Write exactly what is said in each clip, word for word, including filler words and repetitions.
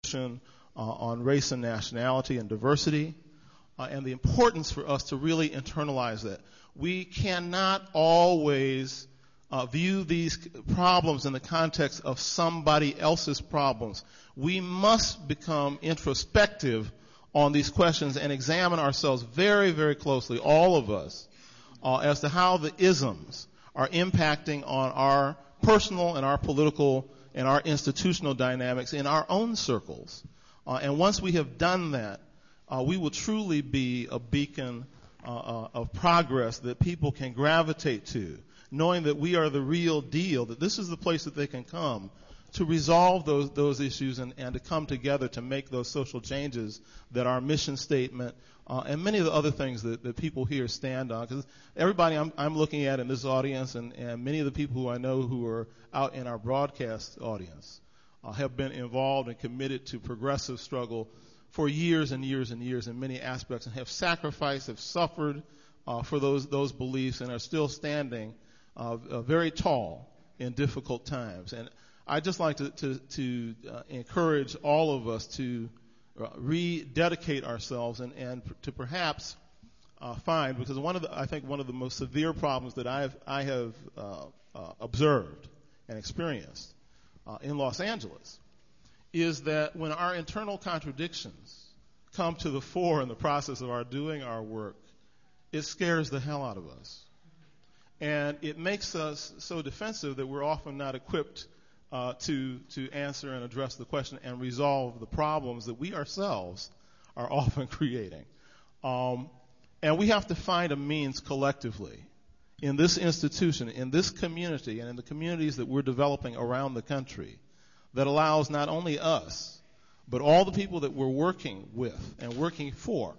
uh, on race and nationality and diversity, uh, and the importance for us to really internalize that. We cannot always uh, view these problems in the context of somebody else's problems. We must become introspective on these questions and examine ourselves very, very closely, all of us, uh, as to how the isms are impacting on our personal and our political and our institutional dynamics in our own circles. Uh, and once we have done that, uh, we will truly be a beacon uh, uh, of progress that people can gravitate to, knowing that we are the real deal, that this is the place that they can come to resolve those those issues and, and to come together to make those social changes that our mission statement uh, and many of the other things that, that people here stand on. Because everybody I'm, I'm looking at in this audience and, and many of the people who I know who are out in our broadcast audience uh, have been involved and committed to progressive struggle for years and years and years in many aspects and have sacrificed, have suffered uh, for those those beliefs and are still standing uh, uh, very tall in difficult times. And I'd just like to, to, to uh, encourage all of us to uh, rededicate ourselves and, and p- to perhaps uh, find, because one of the, I think one of the most severe problems that I've, I have uh, uh, observed and experienced uh, in Los Angeles is that when our internal contradictions come to the fore in the process of our doing our work, it scares the hell out of us. And it makes us so defensive that we're often not equipped Uh, to to answer and address the question and resolve the problems that we ourselves are often creating. Um, and we have to find a means collectively in this institution, in this community, and in the communities that we're developing around the country that allows not only us, but all the people that we're working with and working for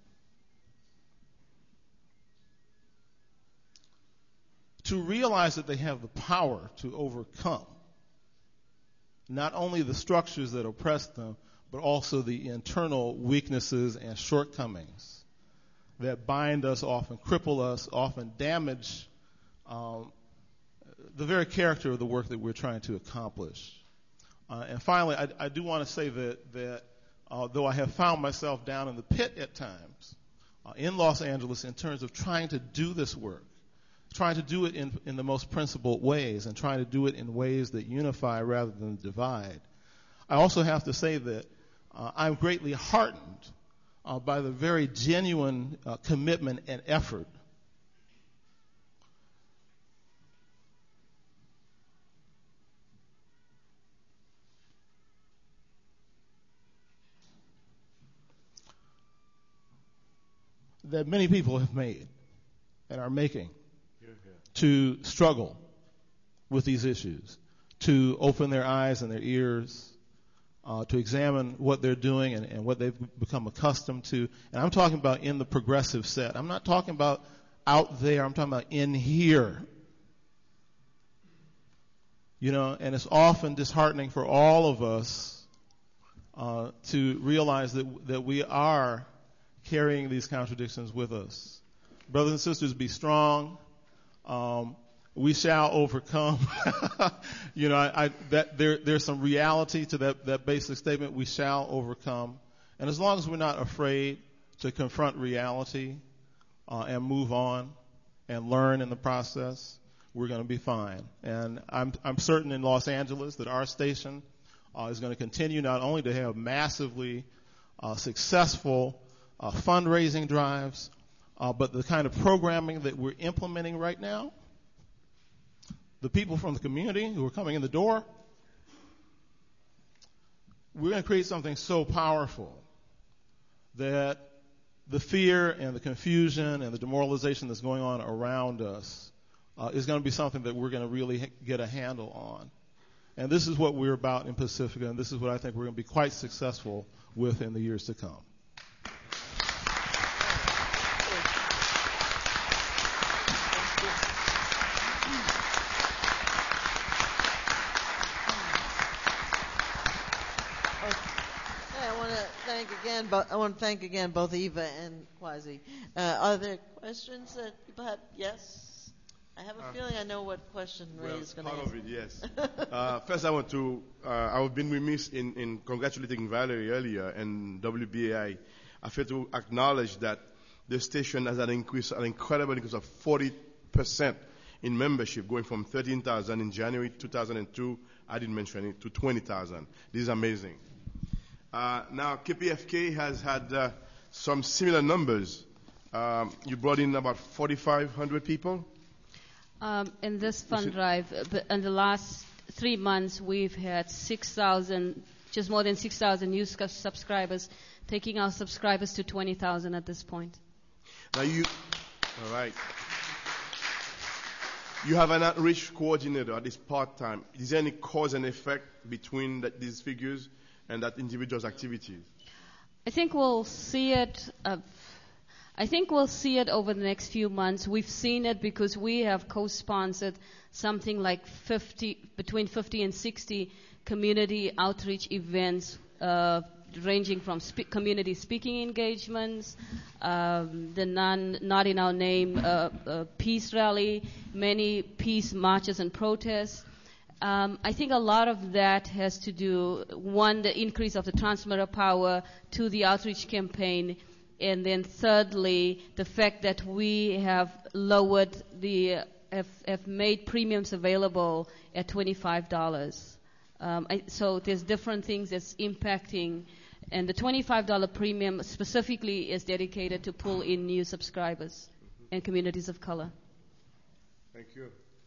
to realize that they have the power to overcome not only the structures that oppress them, but also the internal weaknesses and shortcomings that bind us, often cripple us, often damage um, the very character of the work that we're trying to accomplish. Uh, and finally, I, I do want to say that, that uh, though I have found myself down in the pit at times uh, in Los Angeles in terms of trying to do this work, trying to do it in, in the most principled ways and trying to do it in ways that unify rather than divide. I also have to say that uh, I'm greatly heartened uh, by the very genuine uh, commitment and effort that many people have made and are making to struggle with these issues, to open their eyes and their ears, uh, to examine what they're doing and, and what they've become accustomed to. And I'm talking about in the progressive set. I'm not talking about out there. I'm talking about in here. You know, and it's often disheartening for all of us uh, to realize that that we are carrying these contradictions with us. Brothers and sisters, be strong. Um, we shall overcome. you know, I, I, that there, there's some reality to that, that basic statement. We shall overcome. And as long as we're not afraid to confront reality uh, and move on and learn in the process, we're going to be fine. And I'm, I'm certain in Los Angeles that our station uh, is going to continue not only to have massively uh, successful uh, fundraising drives, Uh, but the kind of programming that we're implementing right now, the people from the community who are coming in the door, we're going to create something so powerful that the fear and the confusion and the demoralization that's going on around us uh, is going to be something that we're going to really ha- get a handle on. And this is what we're about in Pacifica, and this is what I think we're going to be quite successful with in the years to come. Again, but I want to thank again both Eva and Kwasi. Uh, are there questions that people have? Yes? I have a uh, feeling I know what question Ray well, is going to ask. Part of it, yes. uh, first, I want to, uh, I've been remiss in, in congratulating Valerie earlier and W B A I. I feel to acknowledge that the station has an increase, an incredible increase of forty percent in membership, going from thirteen thousand in January two thousand two, I didn't mention it, to twenty thousand. This is amazing. Uh, now, K P F K has had uh, some similar numbers. Um, you brought in about forty-five hundred people? Um, in this fund drive, in the last three months, we've had six thousand, just more than six thousand new subscribers, taking our subscribers to twenty thousand at this point. Now you, all right. You have an outreach coordinator at this part-time. Is there any cause and effect between that, these figures and that individual's activities? I think we'll see it. Uh, I think we'll see it over the next few months. We've seen it because we have co-sponsored something like fifty, between fifty and sixty community outreach events, uh, ranging from spe- community speaking engagements, um, the non, not in our name uh, uh, peace rally, many peace marches and protests. Um, I think a lot of that has to do, one, the increase of the transmitter power, two, the outreach campaign, and then thirdly, the fact that we have lowered the, uh, have, have made premiums available at twenty-five dollars. Um, I, so there's different things that's impacting, and the twenty-five dollars premium specifically is dedicated to pull in new subscribers and communities of color. Thank you.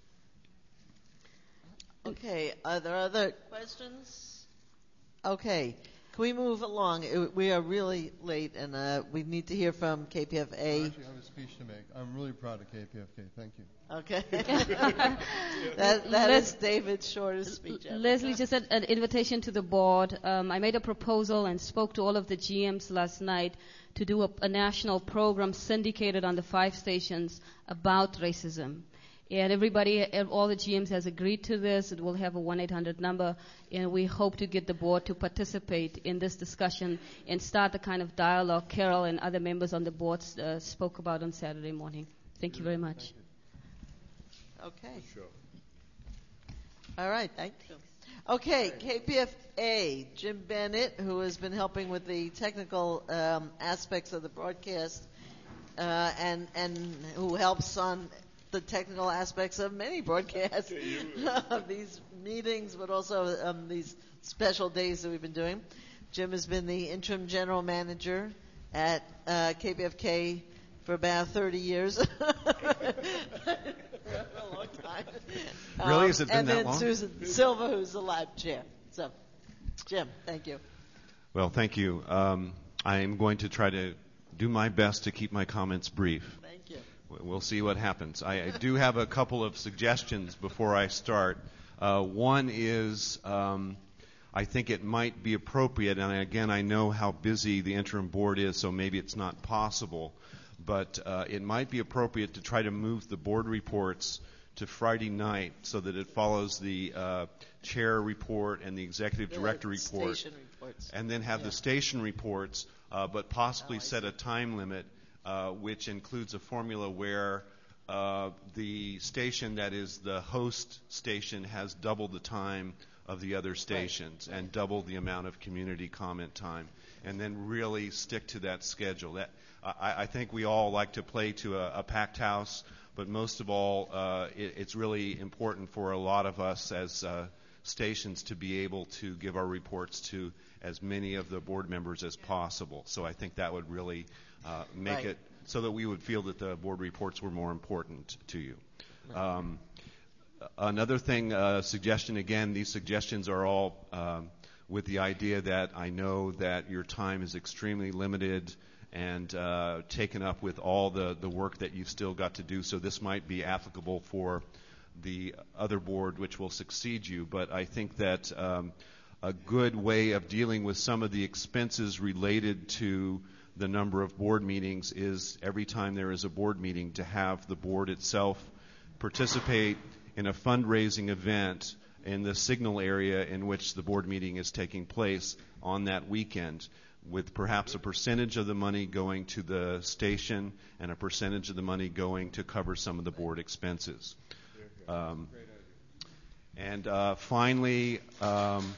Okay, are there other questions? Okay, can we move along? It, we are really late, and uh, we need to hear from K P F A. I actually have a speech to make. I'm really proud of K P F K. Thank you. Okay. that that Les- is David's shortest speech ever. Leslie just said an invitation to the board. Um, I made a proposal and spoke to all of the G Ms last night to do a, a national program syndicated on the five stations about racism. And everybody, all the G Ms has agreed to this. It will have a one eight hundred number, and we hope to get the board to participate in this discussion and start the kind of dialogue Carol and other members on the board uh, spoke about on Saturday morning. Thank you very much. Okay. Sure. All right, thank you. Okay, K P F A, Jim Bennett, who has been helping with the technical um, aspects of the broadcast, uh, and and who helps on the technical aspects of many broadcasts of these meetings, but also um, these special days that we've been doing. Jim has been the interim general manager at uh, K P F K for about thirty years. A long time. Really? Um, Has it been and that then long? Susan Silva, who's the lab chair. So, Jim, thank you. Well, thank you. Um, I am going to try to do my best to keep my comments brief. Thank you. We'll see what happens. I, I do have a couple of suggestions before I start. Uh, one is um, I think it might be appropriate, and again, I know how busy the interim board is, so maybe it's not possible, but uh, it might be appropriate to try to move the board reports to Friday night so that it follows the uh, chair report and the executive The director report, station reports. and then have Yeah. the station reports, uh, but possibly Oh, I set see. a time limit, uh, which includes a formula where uh, the station that is the host station has double the time of the other stations Right. and double the amount of community comment time, and then really stick to that schedule. That I, I think we all like to play to a, a packed house, but most of all, uh, it, it's really important for a lot of us as uh, stations to be able to give our reports to as many of the board members as possible. So I think that would really uh, make Right. it so that we would feel that the board reports were more important to you. Um, another thing, uh, suggestion again, these suggestions are all um, with the idea that I know that your time is extremely limited and uh, taken up with all the, the work that you've still got to do. So this might be applicable for the other board which will succeed you. But I think that um, a good way of dealing with some of the expenses related to the number of board meetings is every time there is a board meeting to have the board itself participate in a fundraising event in the signal area in which the board meeting is taking place on that weekend. with perhaps a percentage of the money going to the station and a percentage of the money going to cover some of the board expenses. Um, and uh, finally, um,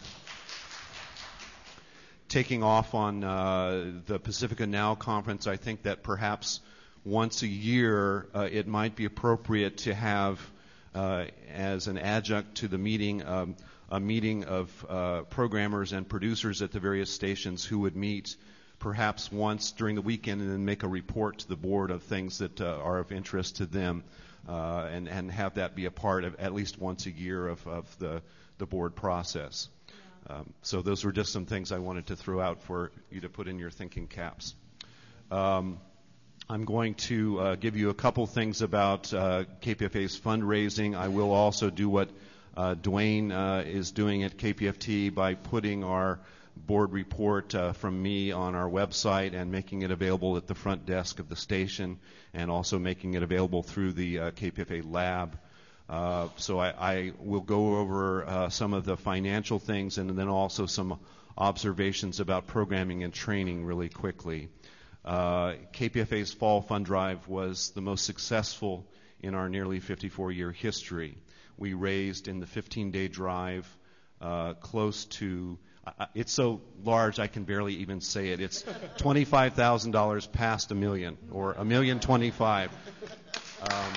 taking off on uh, the Pacifica Now conference, I think that perhaps once a year uh, it might be appropriate to have, uh, as an adjunct to the meeting, um, a meeting of uh, programmers and producers at the various stations who would meet perhaps once during the weekend and then make a report to the board of things that uh, are of interest to them, uh, and, and have that be a part of at least once a year of, of the, the board process. Um, so those were just some things I wanted to throw out for you to put in your thinking caps. Um, I'm going to uh, give you a couple things about uh, K P F A's fundraising. I will also do what uh, Dwayne uh, is doing at K P F T by putting our board report uh, from me on our website and making it available at the front desk of the station, and also making it available through the uh, K P F A lab. Uh, so I, I will go over uh, some of the financial things and then also some observations about programming and training really quickly. Uh, K P F A's Fall Fund Drive was the most successful in our nearly fifty-four year history. We raised in the fifteen day drive uh, close to, uh, it's so large I can barely even say it. It's twenty-five thousand dollars past a million, or a million twenty-five. Um,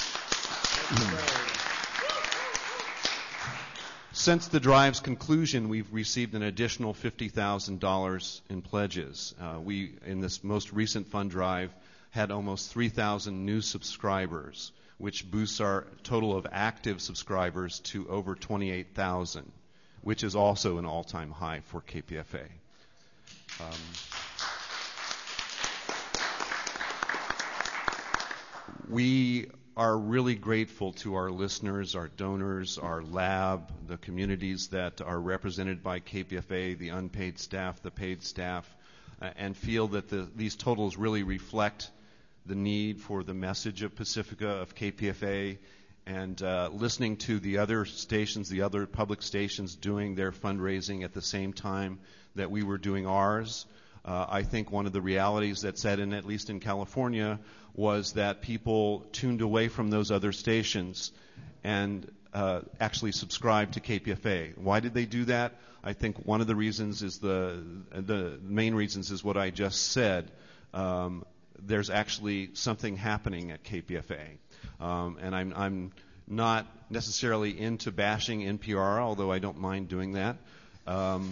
Since the drive's conclusion, we've received an additional fifty thousand dollars in pledges. Uh, we, in this most recent fund drive, had almost three thousand new subscribers, which boosts our total of active subscribers to over twenty-eight thousand, which is also an all-time high for K P F A. Um, we are really grateful to our listeners, our donors, our lab, the communities that are represented by K P F A, the unpaid staff, the paid staff, uh, and feel that the, these totals really reflect the need for the message of Pacifica, of K P F A, and uh, listening to the other stations, the other public stations doing their fundraising at the same time that we were doing ours. Uh, I think one of the realities that set in, at least in California, was that people tuned away from those other stations and uh, actually subscribed to K P F A. Why did they do that? I think one of the reasons is the the main reasons is what I just said. Um, there's actually something happening at K P F A, um, and I'm I'm not necessarily into bashing N P R, although I don't mind doing that. Um,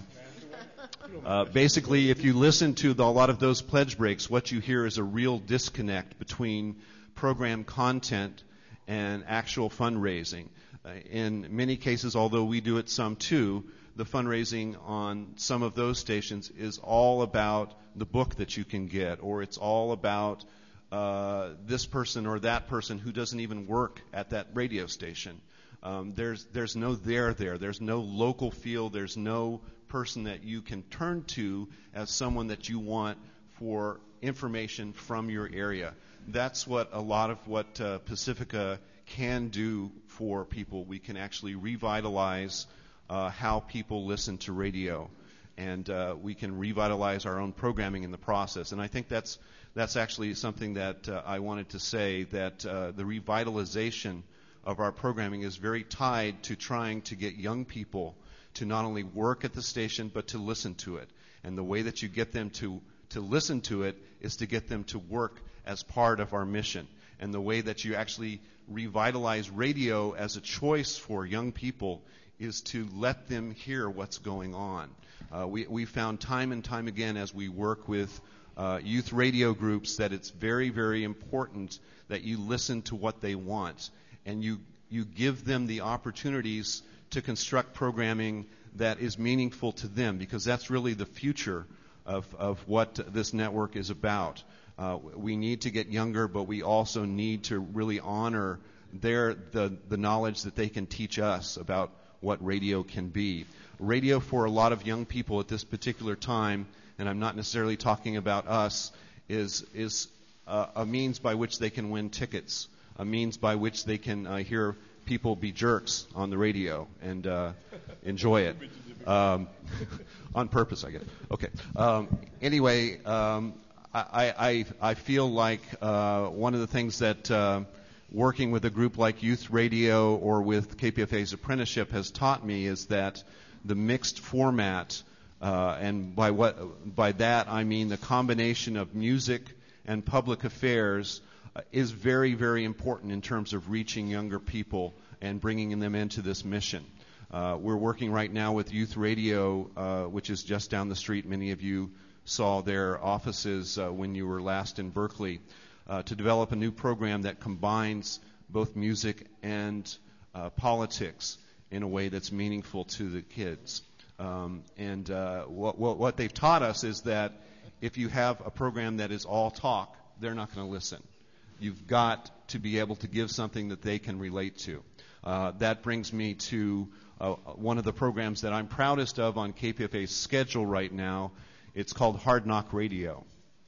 Uh, basically, if you listen to the, a lot of those pledge breaks, what you hear is a real disconnect between program content and actual fundraising. Uh, in many cases, although we do it some too, the fundraising on some of those stations is all about the book that you can get, or it's all about uh, this person or that person who doesn't even work at that radio station. Um, there's there's no there there. There's no local feel. There's no person that you can turn to as someone that you want for information from your area. That's what a lot of what uh, Pacifica can do for people. We can actually revitalize uh, how people listen to radio, and uh, we can revitalize our own programming in the process. And I think that's that's actually something that uh, I wanted to say, that uh, the revitalization of our programming is very tied to trying to get young people to not only work at the station, but to listen to it. And the way that you get them to, to listen to it is to get them to work as part of our mission. And the way that you actually revitalize radio as a choice for young people is to let them hear what's going on. Uh, we, we found time and time again as we work with uh, youth radio groups that it's very, very important that you listen to what they want, and you, you give them the opportunities to construct programming that is meaningful to them, because that's really the future of, of what this network is about. Uh, we need to get younger, but we also need to really honor their the, the knowledge that they can teach us about what radio can be. Radio for a lot of young people at this particular time, and I'm not necessarily talking about us, is, is uh, a means by which they can win tickets, a means by which they can uh, hear people be jerks on the radio and uh, enjoy it. Um, on purpose, I guess. Okay. Um, anyway, um, I, I, I feel like uh, one of the things that uh, working with a group like Youth Radio or with K P F A's apprenticeship has taught me is that the mixed format, uh, and by what by that I mean the combination of music and public affairs, uh, is very, very important in terms of reaching younger people and bringing them into this mission. Uh, we're working right now with Youth Radio, uh, which is just down the street. Many of you saw their offices uh, when you were last in Berkeley, uh, to develop a new program that combines both music and uh, politics in a way that's meaningful to the kids. Um, and uh, what, what, what they've taught us is that if you have a program that is all talk, they're not going to listen. You've got to be able to give something that they can relate to. Uh, that brings me to uh, one of the programs that I'm proudest of on K P F A's schedule right now. It's called Hard Knock Radio.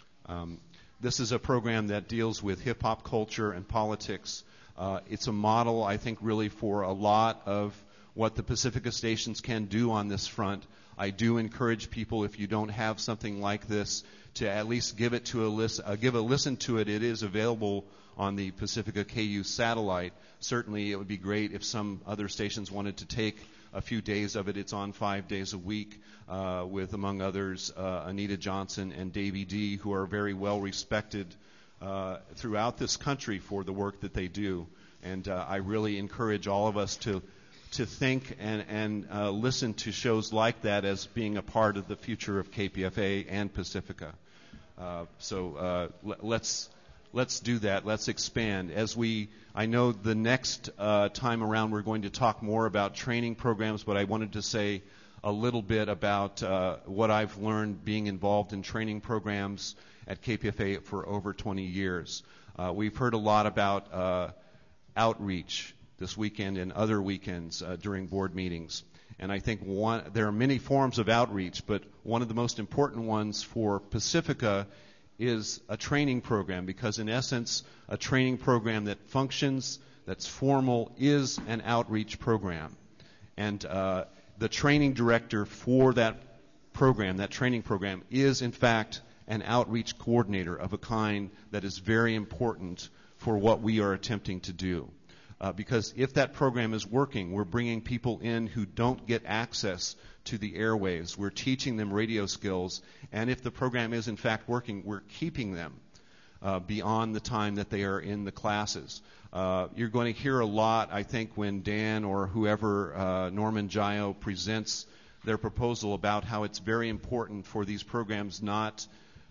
Um, this is a program that deals with hip-hop culture and politics. Uh, it's a model, I think, really for a lot of what the Pacifica stations can do on this front. I do encourage people, if you don't have something like this, to at least give it to a listen, uh, give a listen to it. It is available on the Pacifica K U satellite. Certainly, it would be great if some other stations wanted to take a few days of it. It's on five days a week uh, with, among others, uh, Anita Johnson and Davey D, who are very well respected uh, throughout this country for the work that they do. And uh, I really encourage all of us to to think and, and uh, listen to shows like that as being a part of the future of K P F A and Pacifica. Uh, so uh, l- let's let's do that. Let's expand. As we, I know the next uh, time around we're going to talk more about training programs, but I wanted to say a little bit about uh, what I've learned being involved in training programs at K P F A for over twenty years. Uh, we've heard a lot about uh, outreach this weekend and other weekends uh, during board meetings. And I think one, there are many forms of outreach, but one of the most important ones for Pacifica is a training program, because in essence, a training program that functions, that's formal, is an outreach program. And uh, the training director for that program, that training program, is in fact an outreach coordinator of a kind that is very important for what we are attempting to do. Uh, because if that program is working, we're bringing people in who don't get access to the airwaves. We're teaching them radio skills. And if the program is in fact working, we're keeping them uh, beyond the time that they are in the classes. Uh, you're going to hear a lot, I think, when Dan or whoever, uh, Norman Gio, presents their proposal about how it's very important for these programs not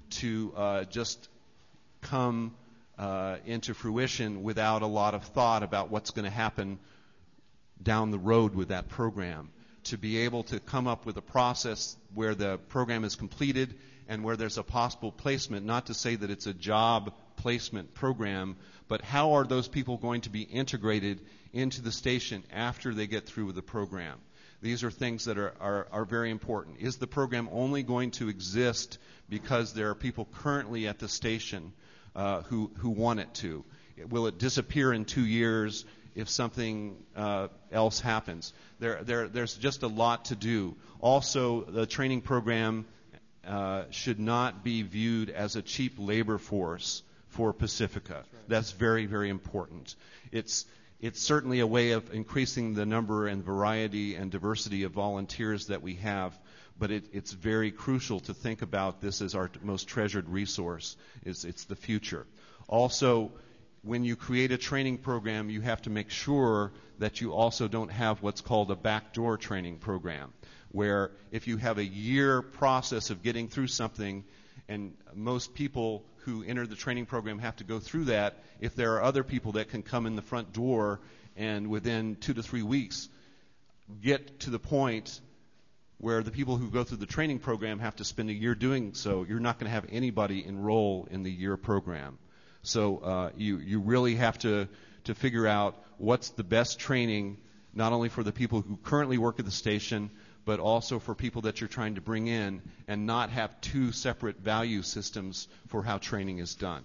to uh, just come Uh, into fruition without a lot of thought about what's going to happen down the road with that program. To be able to come up with a process where the program is completed and where there's a possible placement, not to say that it's a job placement program, but how are those people going to be integrated into the station after they get through with the program? These are things that are, are, are very important. Is the program only going to exist because there are people currently at the station Uh, who, who want it to? Will it disappear in two years if something uh, else happens? There, there, there's just a lot to do. Also, the training program uh, should not be viewed as a cheap labor force for Pacifica. That's right. That's very, very important. It's, it's certainly a way of increasing the number and variety and diversity of volunteers that we have. But it, it's very crucial to think about this as our most treasured resource. It's, it's the future. Also, when you create a training program, you have to make sure that you also don't have what's called a backdoor training program, where if you have a year process of getting through something, and most people who enter the training program have to go through that, if there are other people that can come in the front door and within two to three weeks get to the point where the people who go through the training program have to spend a year doing so, you're not going to have anybody enroll in the year program. So uh, you, you really have to, to figure out what's the best training, not only for the people who currently work at the station, but also for people that you're trying to bring in, and not have two separate value systems for how training is done.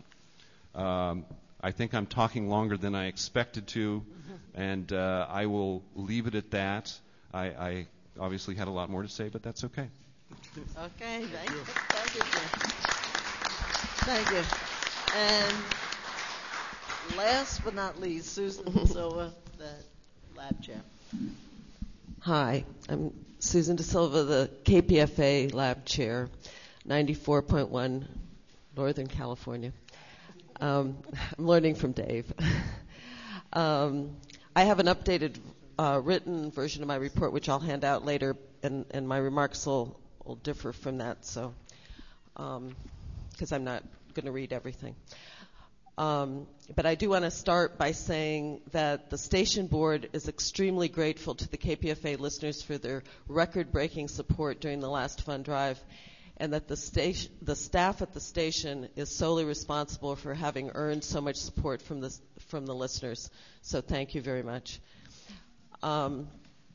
Um, I think I'm talking longer than I expected to, and uh, I will leave it at that. I, I obviously had a lot more to say, but that's okay. Okay, thank you. Thank you, Jim. Thank you. And last but not least, Susan Silva, the lab chair. Hi, I'm Susan De Silva, the K P F A lab chair, ninety-four point one Northern California. Um, I'm learning from Dave. um, I have an updated uh, written version of my report, which I'll hand out later, and, and my remarks will, will differ from that, so because um, I'm not going to read everything. Um, but I do want to start by saying that the station board is extremely grateful to the K P F A listeners for their record-breaking support during the last fund drive, and that the, station, the staff at the station is solely responsible for having earned so much support from the, from the listeners. So thank you very much. Um,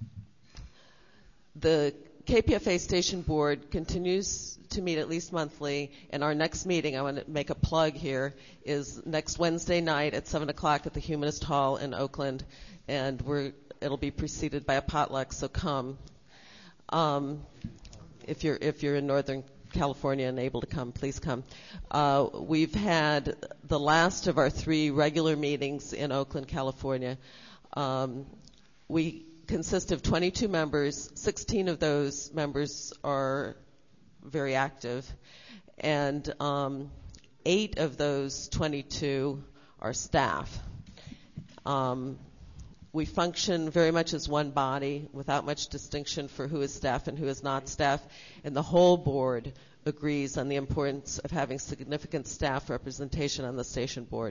the K P F A station board continues to meet at least monthly, and our next meeting, I want to make a plug here, is next Wednesday night at seven o'clock at the Humanist Hall in Oakland, and we're, it'll be preceded by a potluck, so come. Um, if you're if you're in Northern California and able to come, please come. Uh, we've had the last of our three regular meetings in Oakland, California. Um, we consist of twenty-two members. sixteen of those members are very active, and um, eight of those twenty-two are staff. Um, we function very much as one body without much distinction for who is staff and who is not staff, and the whole board agrees on the importance of having significant staff representation on the station board.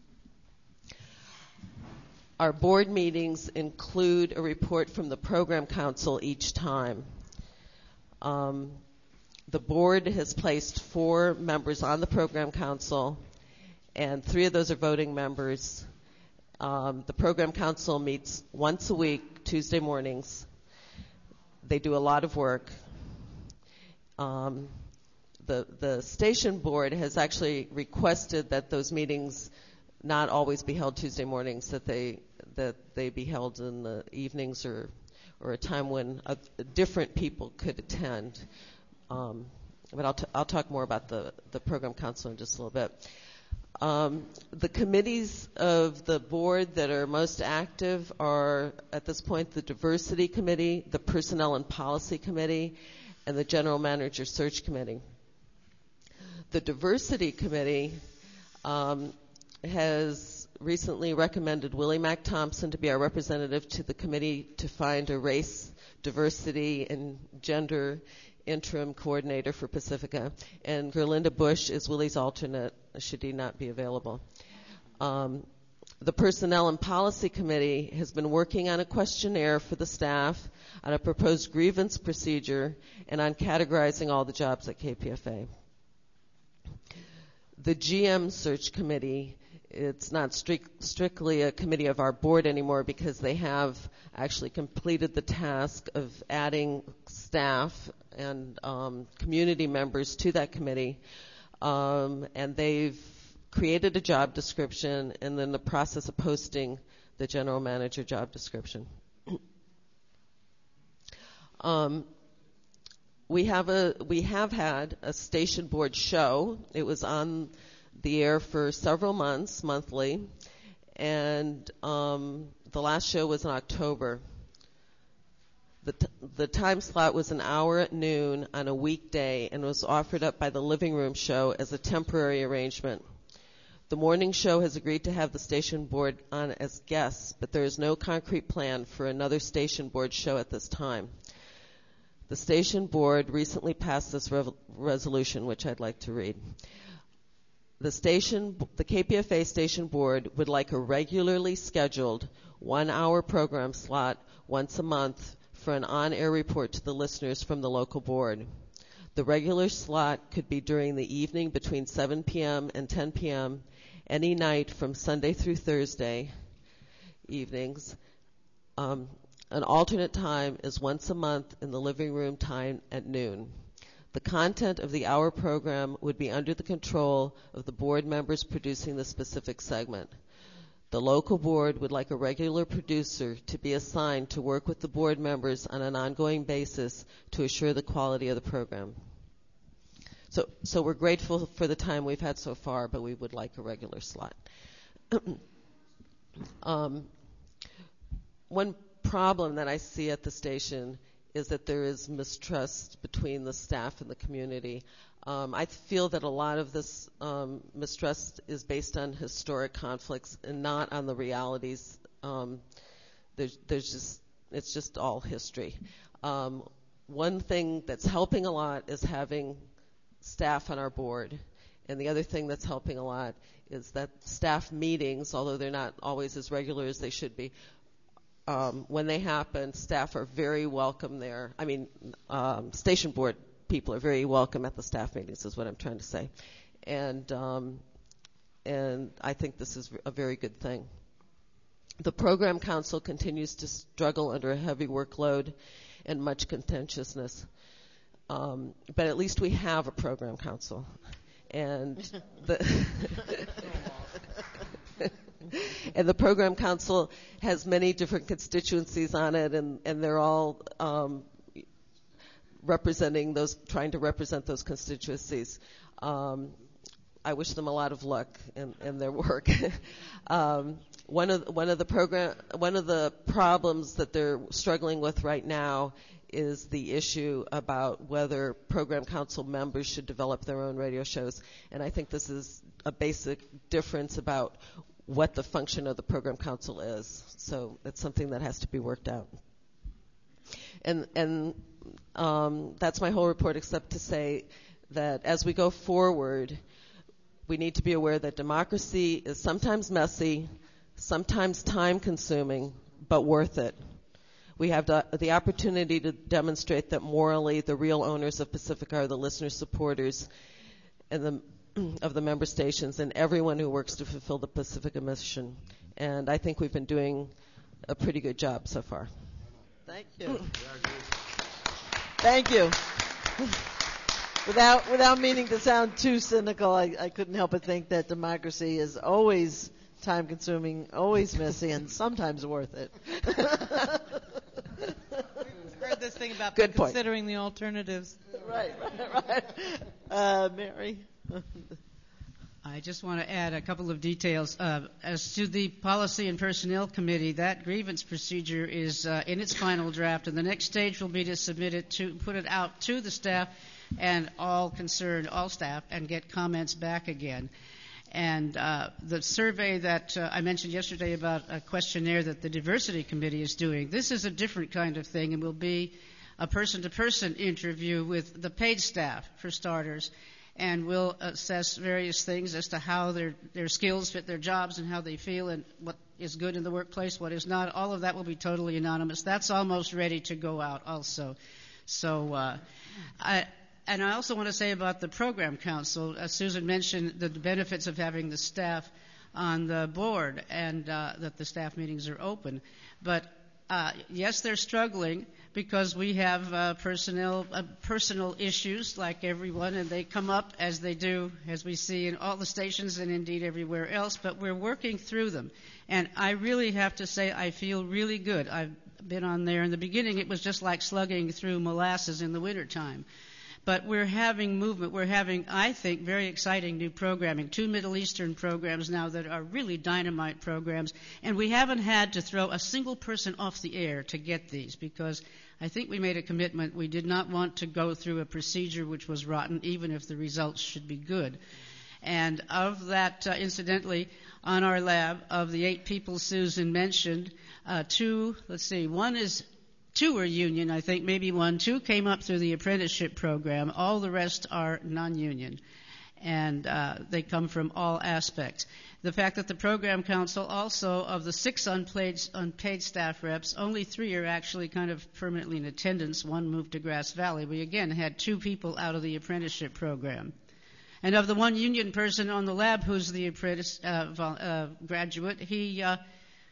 Our board meetings include a report from the program council each time. Um, the board has placed four members on the program council, and three of those are voting members. Um, the program council meets once a week, Tuesday mornings. They do a lot of work. Um, the, the station board has actually requested that those meetings not always be held Tuesday mornings, that they that they be held in the evenings or or a time when uh, different people could attend. Um, but I'll, t- I'll talk more about the, the program council in just a little bit. Um, the committees of the board that are most active are, at this point, the Diversity Committee, the Personnel and Policy Committee, and the General Manager Search Committee. The Diversity Committee um, has recently recommended Willie Mack Thompson to be our representative to the committee to find a race, diversity, and gender interim coordinator for Pacifica, and Gerlinda Bush is Willie's alternate should he not be available. Um, the Personnel and Policy Committee has been working on a questionnaire for the staff, on a proposed grievance procedure, and on categorizing all the jobs at K P F A. The G M Search Committee, it's not strict, strictly a committee of our board anymore because they have actually completed the task of adding staff and um, community members to that committee. Um, and they've created a job description and then the process of posting the general manager job description. um, we have a we have had a station board show. It was on the air for several months, monthly, and um, the last show was in October. The, t- the time slot was an hour at noon on a weekday and was offered up by the Living Room Show as a temporary arrangement. The morning show has agreed to have the station board on as guests, but there is no concrete plan for another station board show at this time. The station board recently passed this rev- resolution, which I'd like to read. The station, the K P F A station board would like a regularly scheduled one-hour program slot once a month for an on-air report to the listeners from the local board. The regular slot could be during the evening between seven p.m. and ten p.m. any night from Sunday through Thursday evenings. Um, an alternate time is once a month in the living room time at noon. The content of the hour program would be under the control of the board members producing the specific segment. The local board would like a regular producer to be assigned to work with the board members on an ongoing basis to assure the quality of the program. So, so we're grateful for the time we've had so far, but we would like a regular slot. um, one problem that I see at the station is that there is mistrust between the staff and the community. Um, I feel that a lot of this um, mistrust is based on historic conflicts and not on the realities. Um, there's, there's just, it's just all history. Um, one thing that's helping a lot is having staff on our board. And the other thing that's helping a lot is that staff meetings, although they're not always as regular as they should be, um, when they happen, staff are very welcome there. I mean, um, station board people are very welcome at the staff meetings, is what I'm trying to say. And um, and I think this is a very good thing. The program council continues to struggle under a heavy workload and much contentiousness. Um, but at least we have a program council. And the and the program council has many different constituencies on it, and, and they're all um, representing those, trying to represent those constituencies. Um, I wish them a lot of luck in, in their work. um, one of one of the program one of the problems that they're struggling with right now is the issue about whether program council members should develop their own radio shows. And I think this is a basic difference about what the function of the program council is. So it's something that has to be worked out. And and um, that's my whole report, except to say that as we go forward, we need to be aware that democracy is sometimes messy, sometimes time-consuming, but worth it. We have the, the opportunity to demonstrate that morally the real owners of Pacifica are the listener supporters and the, of the member stations and everyone who works to fulfill the Pacifica mission. And I think we've been doing a pretty good job so far. Thank you. Thank you. Without without meaning to sound too cynical, I, I couldn't help but think that democracy is always time-consuming, always messy, and sometimes worth it. We've heard this thing about Good point. considering the alternatives. Right, right, right. Uh, Mary? I just want to add a couple of details. Uh, as to the Policy and Personnel Committee, that grievance procedure is uh, in its final draft, and the next stage will be to submit it to, put it out to the staff and all concerned, all staff, and get comments back again. And uh, the survey that uh, I mentioned yesterday about a questionnaire that the Diversity Committee is doing, this is a different kind of thing and will be a person-to-person interview with the paid staff, for starters, and we'll assess various things as to how their, their skills fit their jobs and how they feel and what is good in the workplace, what is not. All of that will be totally anonymous. That's almost ready to go out also. So uh, I... And I also want to say about the program council, as Susan mentioned, the benefits of having the staff on the board and uh, that the staff meetings are open. But uh, yes, they're struggling because we have uh, personnel, uh, personal issues like everyone, and they come up as they do, as we see in all the stations and indeed everywhere else, but we're working through them. And I really have to say I feel really good. I've been on there. In the beginning, it was just like slugging through molasses in the wintertime. But we're having movement. We're having, I think, very exciting new programming. Two Middle Eastern programs now that are really dynamite programs. And we haven't had to throw a single person off the air to get these because I think we made a commitment. We did not want to go through a procedure which was rotten, even if the results should be good. And of that, uh, incidentally, on our lab, of the eight people Susan mentioned, uh, two, let's see, one is... Two are union, I think, maybe one. Two came up through the apprenticeship program. All the rest are non-union, and uh, they come from all aspects. The fact that the program council also, of the six unpaid, unpaid staff reps, only three are actually kind of permanently in attendance. One moved to Grass Valley. We, again, had two people out of the apprenticeship program. And of the one union person on the lab who's the apprentice uh, vol- uh, graduate, he uh,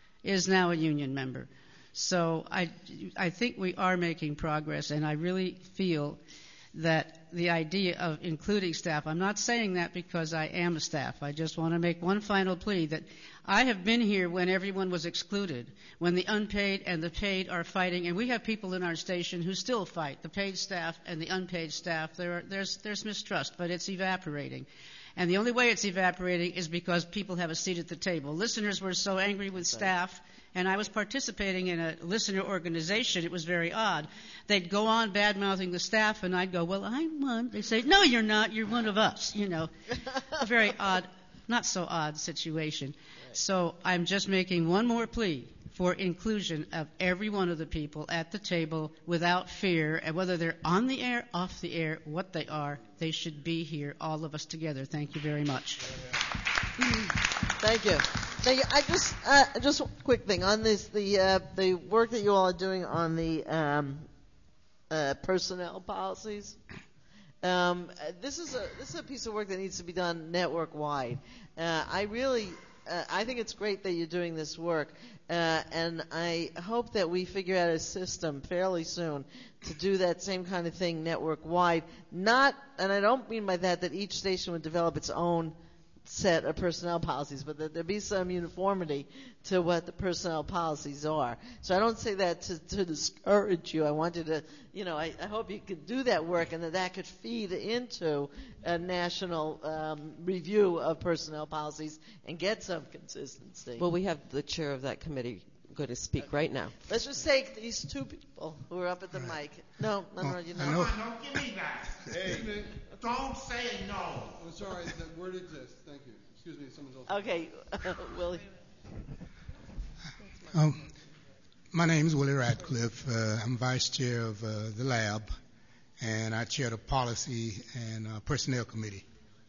is now a union member. So I, I think we are making progress, and I really feel that the idea of including staff, I'm not saying that because I am a staff. I just want to make one final plea that I have been here when everyone was excluded, when the unpaid and the paid are fighting, and we have people in our station who still fight, the paid staff and the unpaid staff. There are, there's, there's mistrust, but it's evaporating. And the only way it's evaporating is because people have a seat at the table. Listeners were so angry with staff, and I was participating in a listener organization. It was very odd. They'd go on bad-mouthing the staff, and I'd go, well, I'm one. They'd say, no, you're not. You're one of us, you know. A very odd, not so odd situation. So I'm just making one more plea for inclusion of every one of the people at the table without fear, and whether they're on the air, off the air, what they are, they should be here, all of us together. Thank you very much. Thank you. Thank you. I just, uh, just a quick thing on this, the uh, the work that you all are doing on the um, uh, personnel policies. Um, this is a this is a piece of work that needs to be done network wide. Uh, I really, uh, I think it's great that you're doing this work, uh, and I hope that we figure out a system fairly soon to do that same kind of thing network wide. Not, and I don't mean by that that each station would develop its own set of personnel policies, but that there be some uniformity to what the personnel policies are. So I don't say that to, to discourage you. I want you to, you know, I, I hope you could do that work and that that could feed into a national um, review of personnel policies and get some consistency. Well, we have the chair of that committee going to speak right now. Let's just take these two people who are up at the mic. No, no, no, you know. Come on, don't give me that. Hey. Don't say no. I'm sorry, that word exists. Thank you. Excuse me, someone's else. Okay, Willie. Um, my name is Willie Radcliffe. Uh, I'm vice chair of uh, the lab, and I chair the policy and uh, personnel committee.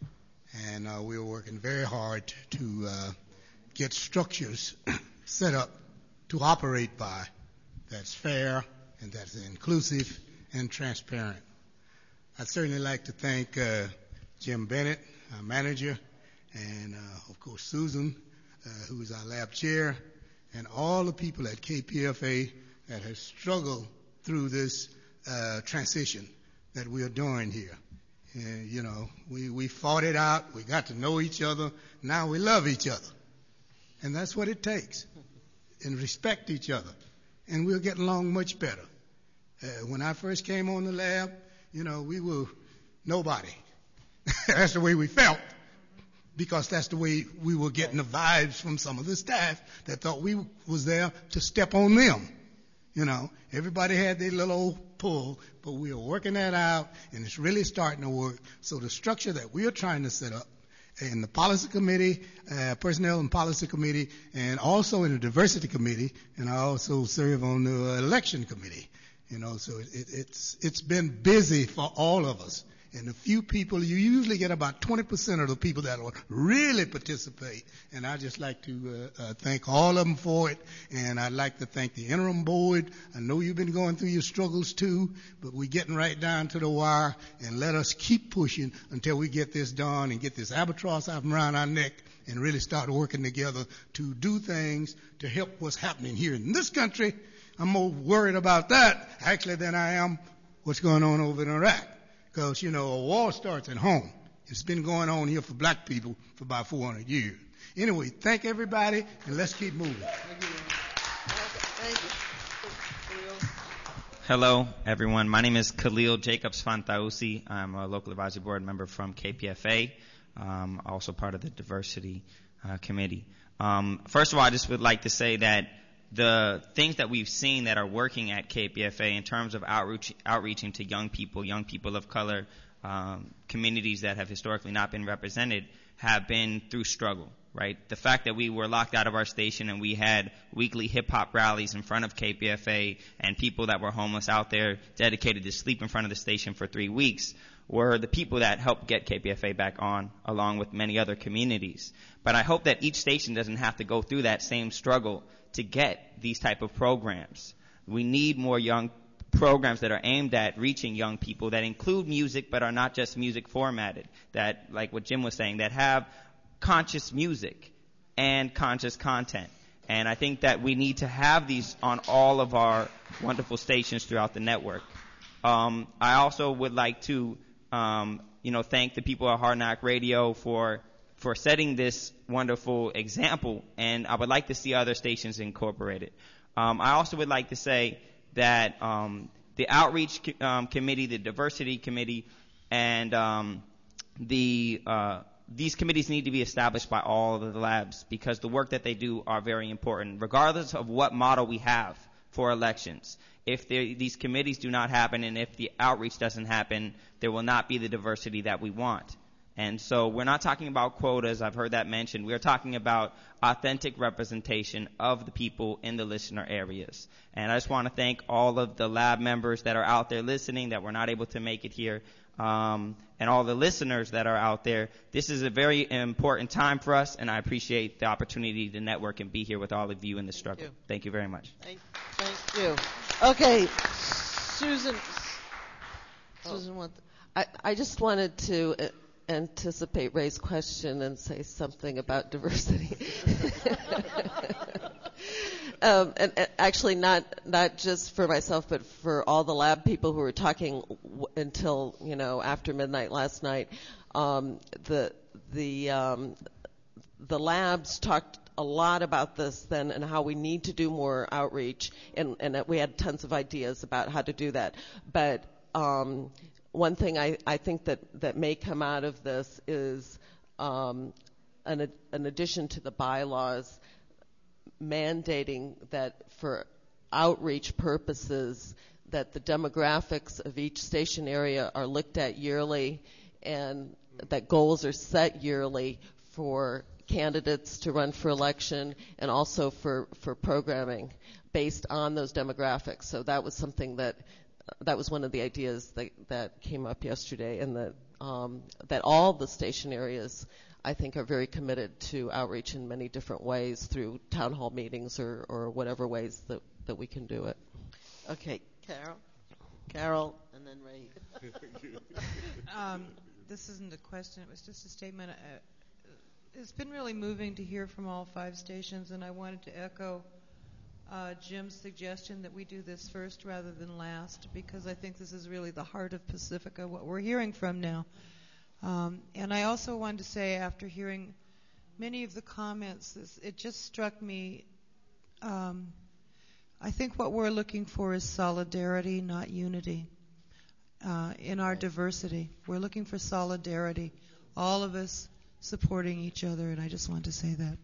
And uh, we are working very hard to uh, get structures set up to operate by that's fair and that's inclusive and transparent. I'd certainly like to thank uh, Jim Bennett, our manager, and uh, of course Susan, uh, who is our lab chair, and all the people at K P F A that have struggled through this uh, transition that we are doing here. And, you know, we, we fought it out. We got to know each other. Now we love each other. And that's what it takes. And respect each other. And we'll get along much better. Uh, when I first came on the lab, you know, we were nobody. That's the way we felt, because that's the way we were getting the vibes from some of the staff that thought we was there to step on them. You know, everybody had their little old pull, but we are working that out, and it's really starting to work. So the structure that we are trying to set up in the policy committee, uh, personnel and policy committee, and also in the diversity committee, and I also serve on the election committee. You know, so it, it's it's been busy for all of us. And the few people, you usually get about twenty percent of the people that will really participate. And I'd just like to uh, uh, thank all of them for it. And I'd like to thank the interim board. I know you've been going through your struggles too, but we're getting right down to the wire. And let us keep pushing until we get this done and get this albatross out from around our neck and really start working together to do things to help what's happening here in this country. I'm more worried about that, actually, than I am what's going on over in Iraq. Because, you know, a war starts at home. It's been going on here for black people for about four hundred years. Anyway, thank everybody, and let's keep moving. Thank you. Thank you. Hello, everyone. My name is Khalil Jacobs Fantausi. I'm a local advisory board member from K P F A, um, also part of the diversity uh, committee. Um, first of all, I just would like to say that the things that we've seen that are working at K P F A in terms of outreach, outreaching to young people, young people of color, um, communities that have historically not been represented, have been through struggle, right? The fact that we were locked out of our station and we had weekly hip-hop rallies in front of K P F A and people that were homeless out there dedicated to sleep in front of the station for three weeks were the people that helped get K P F A back on, along with many other communities. But I hope that each station doesn't have to go through that same struggle to get these type of programs. We need more young programs that are aimed at reaching young people that include music but are not just music formatted, that, like what Jim was saying, that have conscious music and conscious content. And I think that we need to have these on all of our wonderful stations throughout the network. Um, I also would like to, um, you know, thank the people at Hard Knock Radio for for setting this wonderful example, and I would like to see other stations incorporate it. Um, I also would like to say that um, the outreach um, committee, the diversity committee, and um, the uh, these committees need to be established by all of the labs because the work that they do are very important, regardless of what model we have for elections. If these committees do not happen and if the outreach doesn't happen, there will not be the diversity that we want. And so we're not talking about quotas. I've heard that mentioned. We're talking about authentic representation of the people in the listener areas. And I just want to thank all of the lab members that are out there listening that were not able to make it here, um, and all the listeners that are out there. This is a very important time for us, and I appreciate the opportunity to network and be here with all of you in the struggle. Thank you, thank you very much. Thank, thank you. Okay, Susan. Susan, what? I, I just wanted to uh, anticipate Ray's question and say something about diversity. um, and, and actually, not not just for myself, but for all the lab people who were talking w- until you know after midnight last night. Um, the the um, the labs talked a lot about this then and how we need to do more outreach, and, and we had tons of ideas about how to do that. But um, one thing I, I think that, that may come out of this is um, an, an addition to the bylaws mandating that for outreach purposes that the demographics of each station area are looked at yearly and that goals are set yearly for candidates to run for election and also for, for programming based on those demographics. So that was something that that was one of the ideas that, that came up yesterday, and that um, that all the station areas, I think, are very committed to outreach in many different ways through town hall meetings or, or whatever ways that, that we can do it. Okay, Carol? Carol, and then Ray. um, this isn't a question, it was just a statement. Uh, It's been really moving to hear from all five stations, and I wanted to echo uh, Jim's suggestion that we do this first rather than last, because I think this is really the heart of Pacifica, what we're hearing from now. Um, and I also wanted to say, after hearing many of the comments, this, it just struck me, um, I think what we're looking for is solidarity, not unity, uh, in our diversity. We're looking for solidarity, all of us supporting each other, and I just wanted to say that.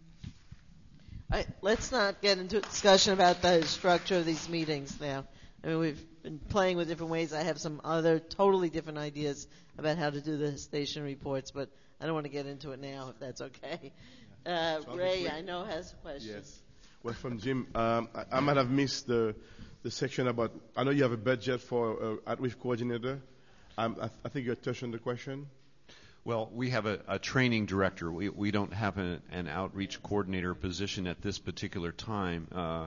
All right, let's not get into a discussion about the structure of these meetings now. I mean, we've been playing with different ways. I have some other totally different ideas about how to do the station reports, but I don't want to get into it now, if that's okay. Uh, So Ray, I know, has a question. Yes. Well, from Jim, um, I, I might have missed the the section about. I know you have a budget for uh, outreach coordinator. Um, I, th- I think you touched on the question. Well, we have a, a training director. We, we don't have a, an outreach coordinator position at this particular time. Uh,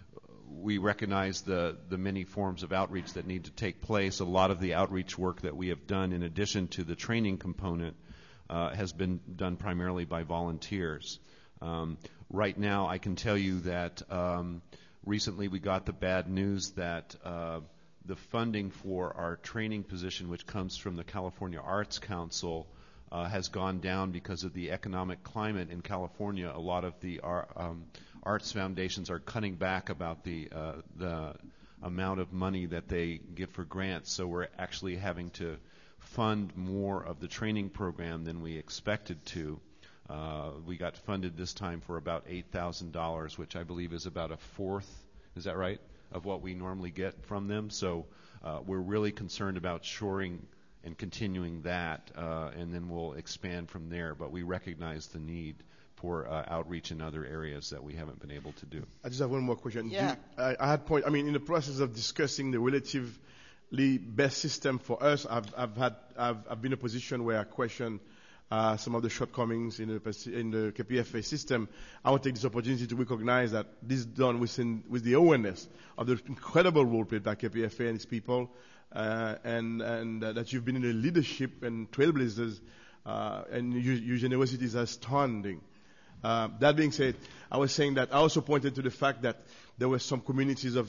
we recognize the, the many forms of outreach that need to take place. A lot of the outreach work that we have done, in addition to the training component, uh, has been done primarily by volunteers. Um, right now, I can tell you that um, recently we got the bad news that uh, the funding for our training position, which comes from the California Arts Council, Uh, has gone down because of the economic climate in California. A lot of the ar- um, arts foundations are cutting back about the uh, the amount of money that they give for grants. So we're actually having to fund more of the training program than we expected to. Uh, we got funded this time for about eight thousand dollars, which I believe is about a fourth, is that right, of what we normally get from them. So uh, we're really concerned about shoring and continuing that, uh, and then we'll expand from there. But we recognize the need for uh, outreach in other areas that we haven't been able to do. I just have one more question. Yeah. Do, I, I had point. I mean, in the process of discussing the relatively best system for us, I've, I've had, I've, I've been in a position where I question uh, some of the shortcomings in the in the K P F A system. I want to take this opportunity to recognize that this is done within with the awareness of the incredible role played by K P F A and its people. Uh, and and uh, that you've been in the leadership and trailblazers, uh, and your, your generosity is astounding. Uh, that being said, I was saying that I also pointed to the fact that there were some communities of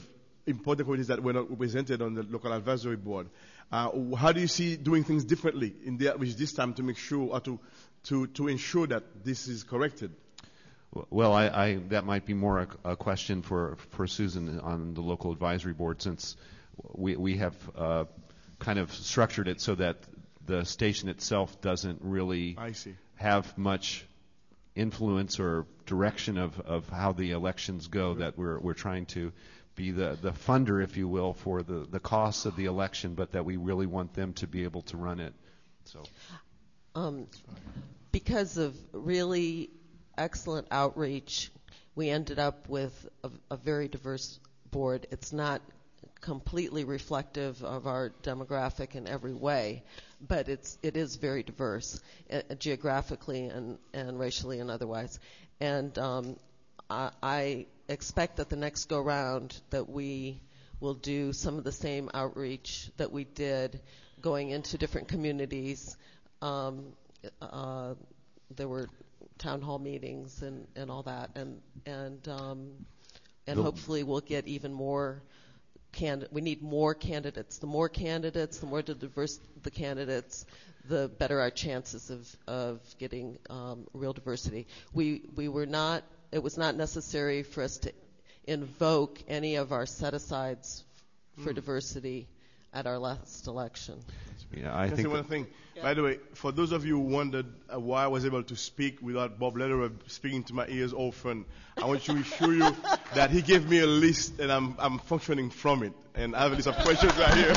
important communities that were not represented on the local advisory board. Uh, how do you see doing things differently in the outreach this time to make sure, or to, to, to ensure that this is corrected? Well, I, I, that might be more a, a question for, for Susan on the local advisory board, since we, we have uh, kind of structured it so that the station itself doesn't really I see. have much influence or direction of, of how the elections go. Sure. That we're we're trying to be the, the funder, if you will, for the, the costs of the election, but that we really want them to be able to run it. So, um, because of really excellent outreach, we ended up with a, a very diverse board. It's not completely reflective of our demographic in every way, but it's it is very diverse uh, geographically and, and racially and otherwise. And um, I, I expect that the next go round that we will do some of the same outreach that we did going into different communities. Um, uh, there were town hall meetings and, and all that, and and um, and the, hopefully we'll get even more. Candid- we need more candidates. The more candidates, the more diverse the candidates, the better our chances of of getting um, real diversity. We we were not. It was not necessary for us to invoke any of our set-asides f- for mm. diversity at our last election. Yeah, I Can think. I say one thing? Yeah. By the way, for those of you who wondered uh, why I was able to speak without Bob Lederer speaking to my ears often, I want to assure you that he gave me a list and I'm I'm functioning from it. And I have a list of questions right here.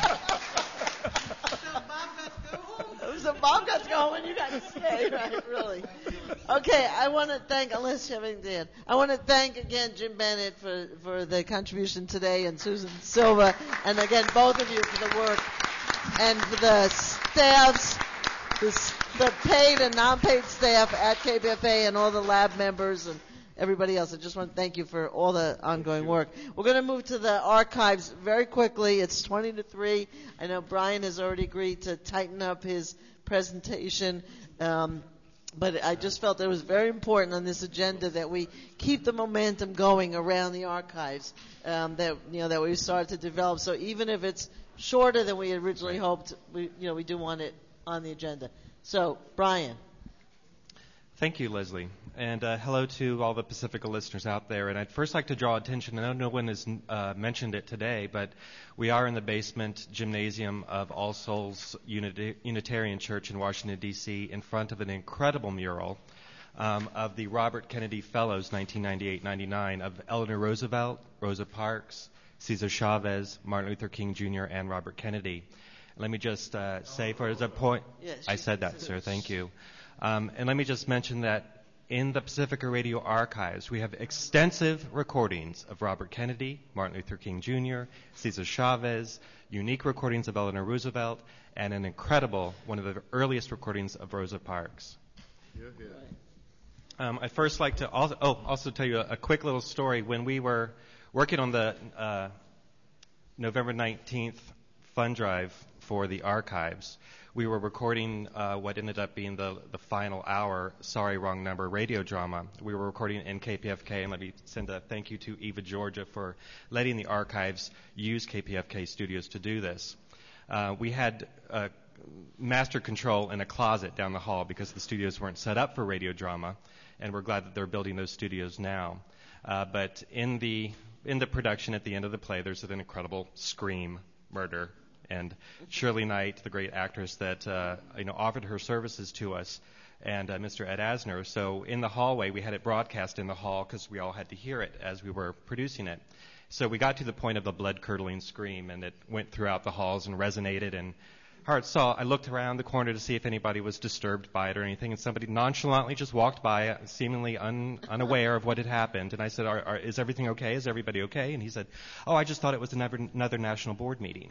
So Bob got to go when you got to stay, right? Really. Okay, I want to thank, unless you have anything to add, I want to thank again Jim Bennett for, for the contribution today, and Susan Silva, and again both of you for the work, and for the staffs, the, the paid and non-paid staff at K P F A and all the lab members and everybody else. I just want to thank you for all the ongoing work. We're going to move to the archives very quickly. It's twenty to three. I know Brian has already agreed to tighten up his presentation, um, but I just felt it was very important on this agenda that we keep the momentum going around the archives um, that you know that we started to develop. So even if it's shorter than we originally hoped, we you know we do want it on the agenda. So Brian. Thank you, Leslie. And uh, hello to all the Pacifica listeners out there. And I'd first like to draw attention, I know no one has uh, mentioned it today, but we are in the basement gymnasium of All Souls Unit- Unitarian Church in Washington, D C, in front of an incredible mural um, of the Robert Kennedy Fellows nineteen ninety-eight ninety-nine of Eleanor Roosevelt, Rosa Parks, Cesar Chavez, Martin Luther King Junior, and Robert Kennedy. Let me just uh, say for as a point, yes, I said that, sir, thank you. Um, and let me just mention that in the Pacifica Radio archives, we have extensive recordings of Robert Kennedy, Martin Luther King Junior, Cesar Chavez, unique recordings of Eleanor Roosevelt, and an incredible, one of the earliest recordings of Rosa Parks. Yeah, yeah. Um, I'd first like to also, oh, also tell you a, a quick little story. When we were working on the uh, November nineteenth fund drive for the archives, we were recording uh, what ended up being the, the final hour Sorry Wrong Number radio drama. We were recording in K P F K, and let me send a thank you to Eva Georgia for letting the archives use K P F K studios to do this. Uh, we had uh, master control in a closet down the hall because the studios weren't set up for radio drama, and we're glad that they're building those studios now. Uh, but in the in the production at the end of the play, there's an incredible scream, murder. And Shirley Knight, the great actress that uh, you know offered her services to us, and uh, Mister Ed Asner. So in the hallway, we had it broadcast in the hall because we all had to hear it as we were producing it. So we got to the point of a blood-curdling scream, and it went throughout the halls and resonated. And heart saw. I looked around the corner to see if anybody was disturbed by it or anything, and somebody nonchalantly just walked by, seemingly un, unaware of what had happened. And I said, are, are, is everything okay? Is everybody okay? And he said, oh, I just thought it was another, another national board meeting.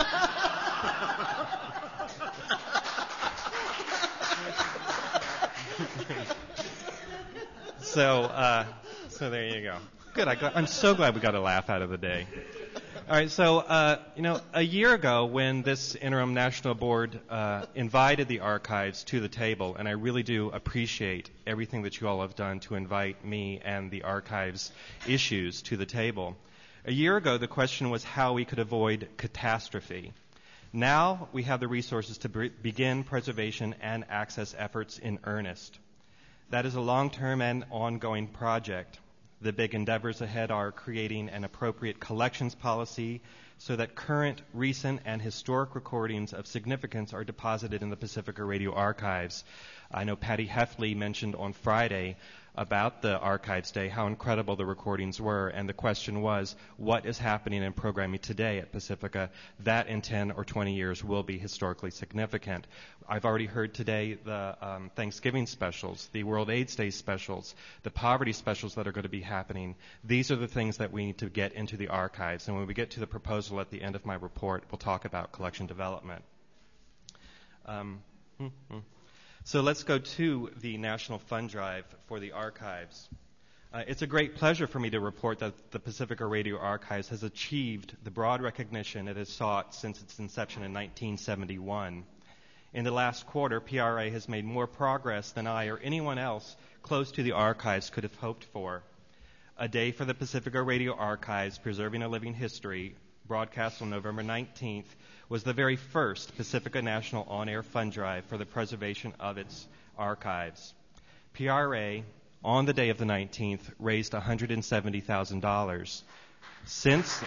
so, uh, so there you go. Good. I got, I'm so glad we got a laugh out of the day. All right, so, uh, you know, a year ago when this interim national board uh, invited the archives to the table, and I really do appreciate everything that you all have done to invite me and the archives issues to the table, A year ago, the question was how we could avoid catastrophe. Now we have the resources to be- begin preservation and access efforts in earnest. That is a long-term and ongoing project. The big endeavors ahead are creating an appropriate collections policy so that current, recent, and historic recordings of significance are deposited in the Pacifica Radio Archives. I know Patty Heffley mentioned on Friday about the Archives Day how incredible the recordings were, and the question was, what is happening in programming today at Pacifica that in ten or twenty years will be historically significant? I've already heard today the um, Thanksgiving specials, the World AIDS Day specials, the poverty specials that are going to be happening. These are the things that we need to get into the archives, and when we get to the proposal at the end of my report, we'll talk about collection development. Um, mm-hmm. So let's go to the National Fund Drive for the Archives. Uh, it's a great pleasure for me to report that the Pacifica Radio Archives has achieved the broad recognition it has sought since its inception in nineteen seventy-one. In the last quarter, P R A has made more progress than I or anyone else close to the archives could have hoped for. A Day for the Pacifica Radio Archives, Preserving a Living History, broadcast on November nineteenth, was the very first Pacifica National On-Air Fund Drive for the preservation of its archives. P R A, on the day of the nineteenth, raised one hundred seventy thousand dollars. Since...